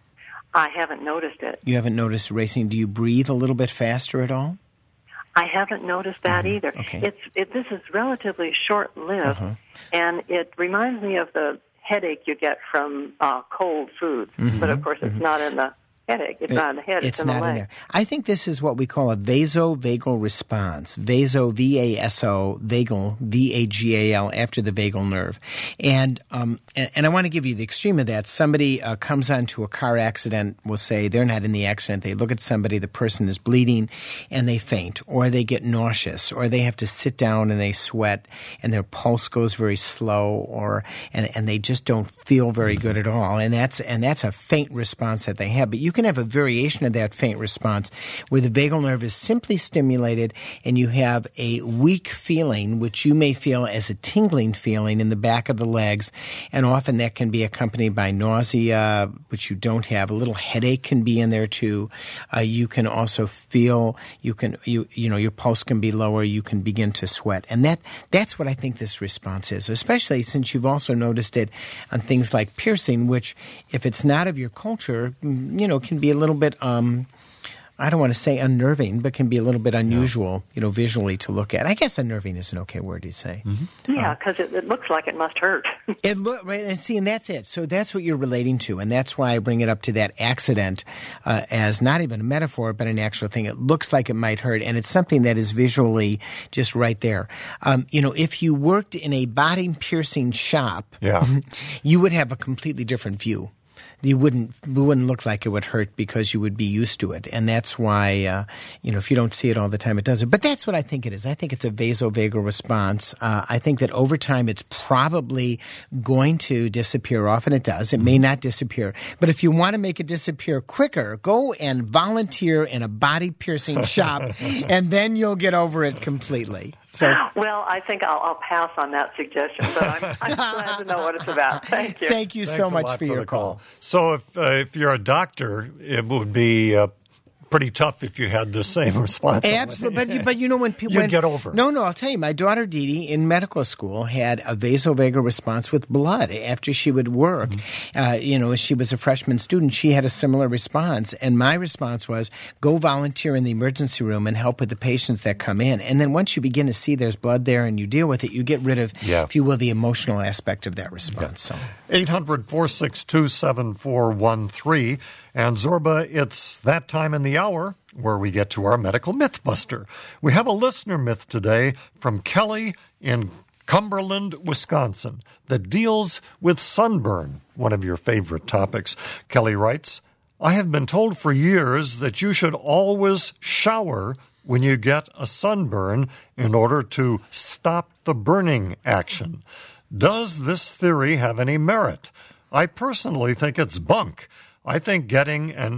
I haven't noticed it. You haven't noticed racing. Do you breathe a little bit faster at all? I haven't noticed that mm-hmm, either. Okay. It's it, this is relatively short-lived, uh-huh. and it reminds me of the headache you get from uh, cold foods. Mm-hmm, but, of course, it's mm-hmm. not in the headache. It's it, not in the head. It's, it's in not the leg. in there. I think this is what we call a vasovagal response. Vaso, V A S O, vagal, V A G A L, after the vagal nerve. And um, and, and I want to give you the extreme of that. Somebody uh, comes onto a car accident, we'll say they're not in the accident. They look at somebody, the person is bleeding, and they faint, or they get nauseous, or they have to sit down and they sweat, and their pulse goes very slow, or and, and they just don't feel very good at all. And that's and that's a faint response that they have. But you can have a variation of that faint response where the vagal nerve is simply stimulated and you have a weak feeling, which you may feel as a tingling feeling in the back of the legs, and often that can be accompanied by nausea, which you don't have. A little headache can be in there too. Uh, you can also feel you can you you know your pulse can be lower. You can begin to sweat, and that that's what I think this response is. Especially since you've also noticed it on things like piercing, which if it's not of your culture, you know, can be a little bit, um, I don't want to say unnerving, but can be a little bit unusual, yeah. you know, visually to look at. I guess unnerving is an okay word to say. Mm-hmm. Yeah, because uh, it, it looks like it must hurt. it look right, and see, and that's it. So that's what you're relating to, and that's why I bring it up to that accident uh, as not even a metaphor, but an actual thing. It looks like it might hurt, and it's something that is visually just right there. Um, you know, if you worked in a body piercing shop, yeah. you would have a completely different view. You wouldn't it wouldn't look like it would hurt because you would be used to it, and that's why uh, you know if you don't see it all the time, it doesn't. But that's what I think it is. I think it's a vasovagal response. Uh, I think that over time, it's probably going to disappear. Often it does. It may not disappear, but if you want to make it disappear quicker, go and volunteer in a body piercing shop, and then you'll get over it completely. So, well, I think I'll, I'll pass on that suggestion, but I'm, I'm glad to know what it's about. Thank you. Thank you Thanks so much for, for your call. call. So if uh, if you're a doctor, it would be uh, pretty tough if you had the same response. Absolutely, but you, but you know when people you get over. No, no, I'll tell you. My daughter Dee Dee in medical school had a vasovagal response with blood after she would work. Mm-hmm. Uh, you know, she was a freshman student. She had a similar response, and my response was go volunteer in the emergency room and help with the patients that come in. And then once you begin to see there's blood there and you deal with it, you get rid of, yeah. if you will, the emotional aspect of that response. Yeah. So eight hundred, four six two, seven four one three. And Zorba, it's that time in the hour where we get to our medical mythbuster. We have a listener myth today from Kelly in Cumberland, Wisconsin, that deals with sunburn, one of your favorite topics. Kelly writes, I have been told for years that you should always shower when you get a sunburn in order to stop the burning action. Does this theory have any merit? I personally think it's bunk. I think getting an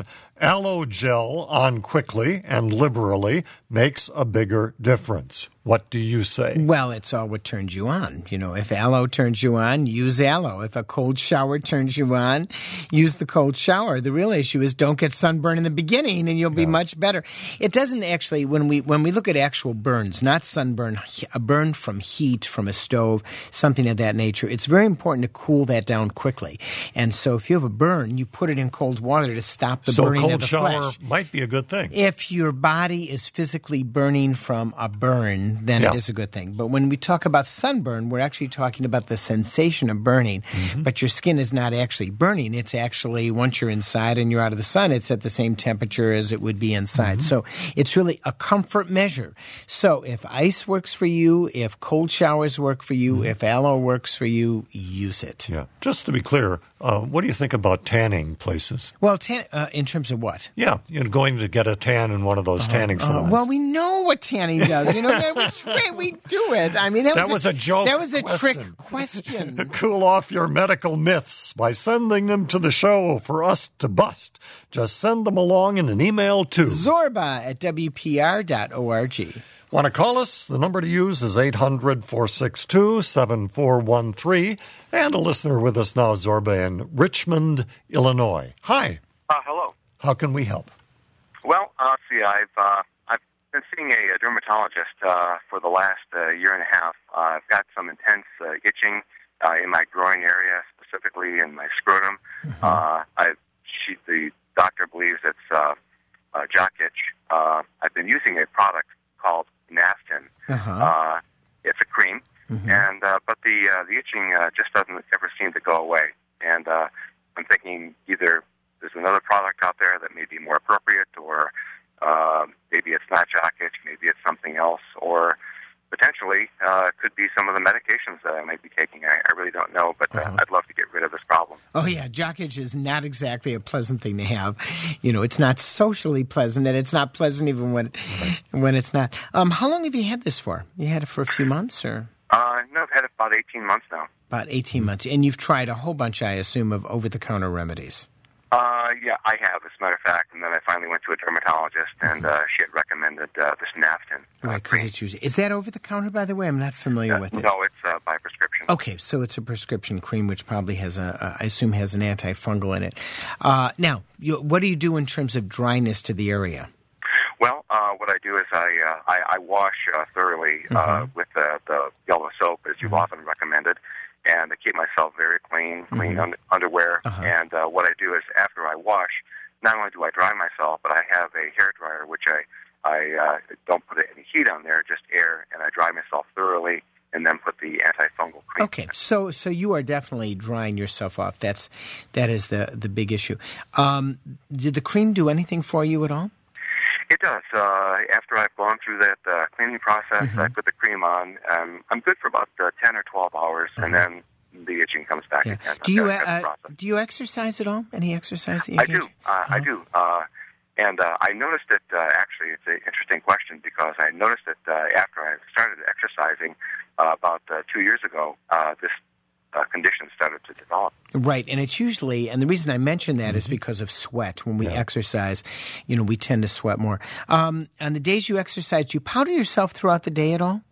aloe gel on quickly and liberally makes a bigger difference. What do you say? Well, it's all what turns you on. You know, if aloe turns you on, use aloe. If a cold shower turns you on, use the cold shower. The real issue is don't get sunburn in the beginning and you'll be yeah. much better. It doesn't actually, when we when we look at actual burns, not sunburn, a burn from heat, from a stove, something of that nature, it's very important to cool that down quickly. And so if you have a burn, you put it in cold water to stop the so burning of the flesh. So cold shower flesh. might be a good thing. If your body is physically burning from a burn, then yeah. it is a good thing. But when we talk about sunburn, we're actually talking about the sensation of burning. Mm-hmm. But your skin is not actually burning. It's actually, once you're inside and you're out of the sun, it's at the same temperature as it would be inside. Mm-hmm. So it's really a comfort measure. So if ice works for you, if cold showers work for you, mm-hmm. if aloe works for you, use it. Yeah. Just to be clear, uh, what do you think about tanning places? Well, tan- uh, in terms of what? Yeah, you know, going to get a tan in one of those uh-huh. tanning salons. Uh, well, we know what tanning does. You know, that which way we do it. I mean, that, that was, was a, a joke. That was a question. trick question. Cool off your medical myths by sending them to the show for us to bust. Just send them along in an email to Zorba at W P R dot org. Want to call us? The number to use is eight hundred, four six two, seven four one three. And a listener with us now, Zorba, in Richmond, Illinois. Hi. Uh, hello. How can we help? Well, uh, see, I've uh, I've been seeing a, a dermatologist uh, for the last uh, year and a half. Uh, I've got some intense uh, itching uh, in my groin area, specifically in my scrotum. Mm-hmm. Uh, I, she, the doctor believes it's uh, uh, jock itch. Uh, I've been using a product called Naftin. Uh-huh. Uh, it's a cream, mm-hmm. and uh, but the uh, the itching uh, just doesn't ever seem to go away. And uh, I'm thinking either there's another product out there that may be more appropriate, or uh, maybe it's not jock itch, maybe it's something else, or potentially uh, it could be some of the medications that I might be taking. I, I really don't know, but uh, uh-huh. I'd love to get rid of this problem. Oh, yeah. Jock itch is not exactly a pleasant thing to have. You know, it's not socially pleasant, and it's not pleasant even when when it's not. Um, how long have you had this for? You had it for a few months, or? Uh, no, I've had it about eighteen months now. About eighteen months. And you've tried a whole bunch, I assume, of over-the-counter remedies. Uh, yeah, I have, as a matter of fact. And then I finally went to a dermatologist, and uh, she had recommended uh, this Naftin. Uh, right, because it's usually... Is that over-the-counter, by the way? I'm not familiar uh, with it. No, it's uh, by prescription. Okay, so it's a prescription cream, which probably has a, a I assume, has an antifungal in it. Uh, now, you, what do you do in terms of dryness to the area? Well, uh, what I do is I uh, I, I wash uh, thoroughly uh, mm-hmm. with the, the yellow soap, as you've mm-hmm. often recommended, and I keep myself very clean, clean mm-hmm. un- underwear. Uh-huh. And uh, what I do is after I wash, not only do I dry myself, but I have a hair dryer, which I, I uh, don't put any heat on there, just air, and I dry myself thoroughly and then put the antifungal cream. Okay, so so you are definitely drying yourself off. That's that is the, the big issue. Um, did the cream do anything for you at all? It does. Uh, after I've gone through that uh, cleaning process, mm-hmm. I put the cream on. Um, I'm good for about uh, ten or twelve hours, mm-hmm. and then the itching comes back yeah. again. Do you uh, do you exercise at all? Any exercise that you I do. Uh, uh-huh. I do. Uh, and uh, I noticed that, uh, actually, it's an interesting question, because I noticed that uh, after I started exercising uh, about uh, two years ago, uh, this Uh, conditions started to develop. Right, and it's usually, and the reason I mention that mm-hmm. is because of sweat. When we yeah. exercise, you know, we tend to sweat more. Um, on the days you exercise, do you powder yourself throughout the day at all?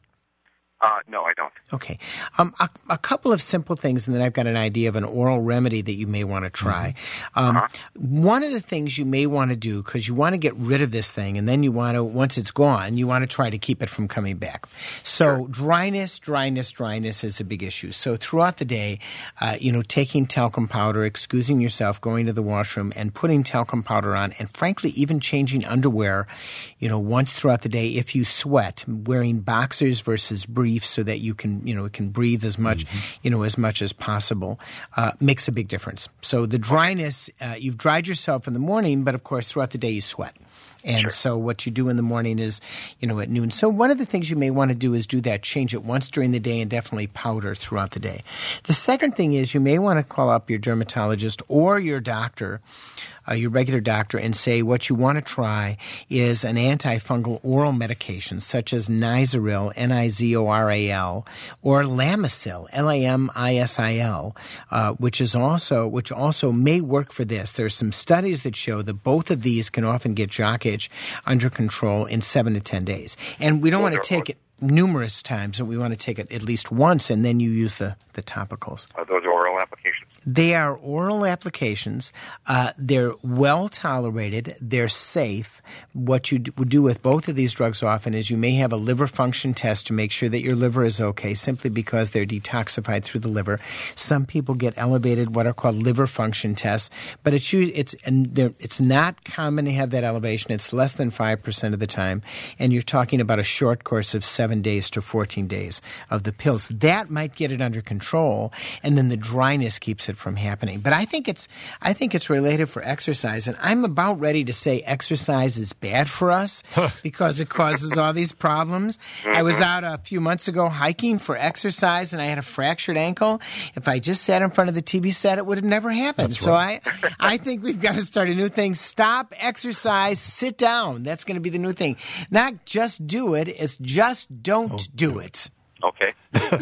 Uh, no, I don't. Okay. Um, a, a couple of simple things, and then I've got an idea of an oral remedy that you may want to try. Mm-hmm. Um, uh-huh. One of the things you may want to do, because you want to get rid of this thing, and then you want to, once it's gone, you want to try to keep it from coming back. So sure. dryness, dryness, dryness is a big issue. So throughout the day, uh, you know, taking talcum powder, excusing yourself, going to the washroom, and putting talcum powder on, and frankly, even changing underwear, you know, once throughout the day. If you sweat, wearing boxers versus briefs, so that you can, you know, it can breathe as much, mm-hmm. you know, as much as possible, uh, makes a big difference. So the dryness, uh, you've dried yourself in the morning, but of course throughout the day you sweat. And sure. so what you do in the morning is, you know, at noon. So one of the things you may want to do is do that, change it once during the day, and definitely powder throughout the day. The second thing is you may want to call up your dermatologist or your doctor uh, your regular doctor and say what you want to try is an antifungal oral medication such as Nizoril, N I Z O R A L, or Lamisil, L A M I S I L, uh, which is also which also may work for this. There are some studies that show that both of these can often get jock itch under control in seven to ten days. And we don't want to take it numerous times, and we want to take it at least once, and then you use the, the topicals. Are those oral applications? They are oral applications. Uh, they're well tolerated. They're safe. What you d- would do with both of these drugs often is you may have a liver function test to make sure that your liver is okay, simply because they're detoxified through the liver. Some people get elevated, what are called liver function tests, but it's it's and it's not common to have that elevation. It's less than five percent of the time, and you're talking about a short course of seven days to fourteen days of the pills. That might get it under control, and then the dryness keeps it from happening. But I think it's I think it's related for exercise, and I'm about ready to say exercise is bad for us because it causes all these problems. I was out a few months ago hiking for exercise, and I had a fractured ankle. If I just sat in front of the T V set, it would have never happened. That's so right. I I think we've got to start a new thing. Stop exercise, sit down. That's going to be the new thing. Not just do it, it's just don't Oh, do it. Okay.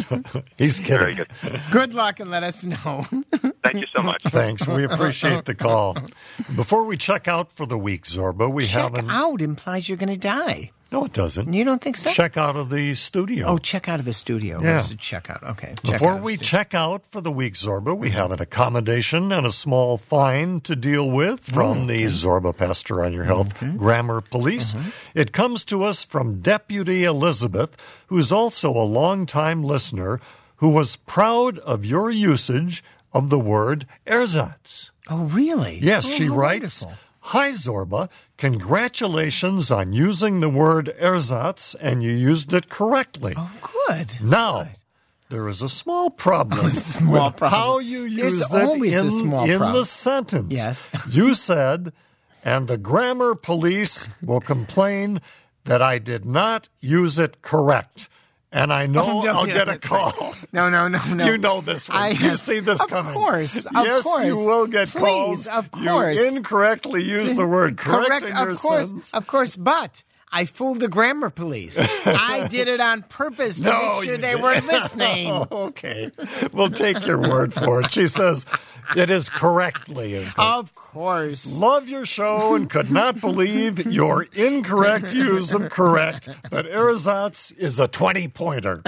He's kidding. Very good. Good luck, and let us know. Thank you so much. Thanks. We appreciate the call. Before we check out for the week, Zorba, we Check have an... out implies you're going to die. No, it doesn't. You don't think so? Check out of the studio. Oh, check out of the studio. Yeah. What is it? Check out. Okay. Check Before out of the we studio. check out for the week, Zorba, we have an accommodation and a small fine to deal with from Oh, the Zorba Pastor on Your Health Grammar Police. Uh-huh. It comes to us from Deputy Elizabeth, who's also a longtime listener, who was proud of your usage of the word ersatz. Oh, really? Yes, Oh, she how writes, wonderful. Hi, Zorba. Congratulations on using the word ersatz, and you used it correctly. Oh, good. Now, Good. there is a small problem small with problem. how you There's used it always a in, small in problem. the sentence. Yes. You said, and the grammar police will complain that I did not use it correct. And I know Oh, no, I'll yeah, get a that's call. right. No, no, no, no. You know this one. I you have- see this of coming. course, of yes, course. you will get Please, calls. of course. You incorrectly use the word correct, Correct, in your of course, sentence. of course, but I fooled the grammar police. I did it on purpose to No, make sure you they didn't. weren't listening. Okay. We'll take your word for it. She says it is correctly. Of course. Love your show and could not believe your incorrect use of correct, but ersatz is a twenty-pointer.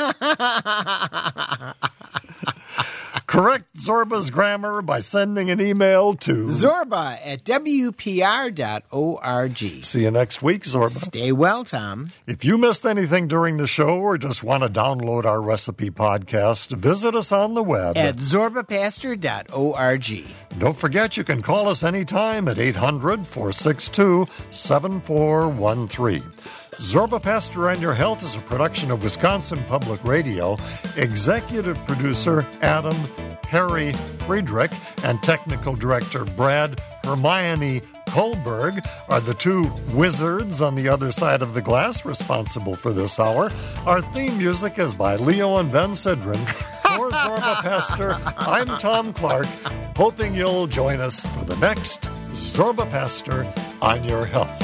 Correct Zorba's grammar by sending an email to Zorba at W P R dot org. See you next week, Zorba. Stay well, Tom. If you missed anything during the show or just want to download our recipe podcast, visit us on the web At zorba pastor dot org. Don't forget you can call us anytime at eight hundred, four six two, seven four one three. Zorba Pastor and Your Health is a production of Wisconsin Public Radio. Executive producer Adam Harry Friedrich and technical director Brad Hermione Kohlberg are the two wizards on the other side of the glass responsible for this hour. Our theme music is by Leo and Ben Sidran. For Zorba Pastor, I'm Tom Clark, hoping you'll join us for the next Zorba Pastor on Your Health.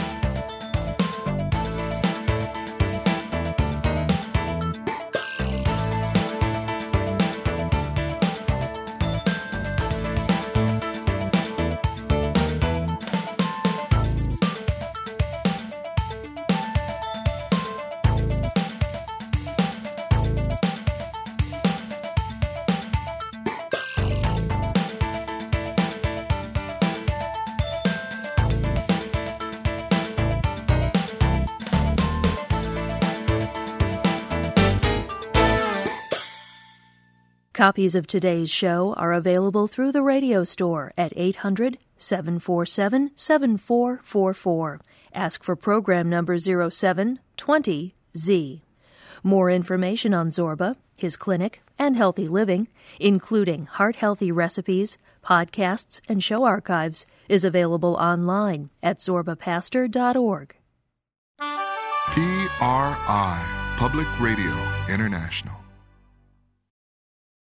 Copies of today's show are available through the radio store at eight hundred, seven four seven, seven four four four. Ask for program number zero seven twenty Z. More information on Zorba, his clinic, and healthy living, including heart-healthy recipes, podcasts, and show archives, is available online at zorba pastor dot org. P R I, Public Radio International.